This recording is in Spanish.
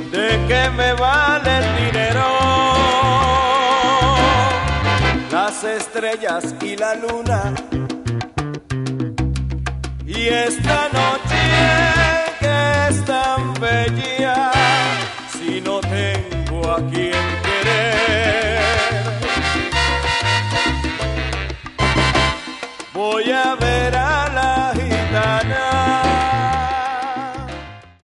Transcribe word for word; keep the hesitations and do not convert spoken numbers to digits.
¿De qué me vale el dinero? Las estrellas y la luna. Y esta noche que es tan bella, si no tengo a quien querer, voy a ver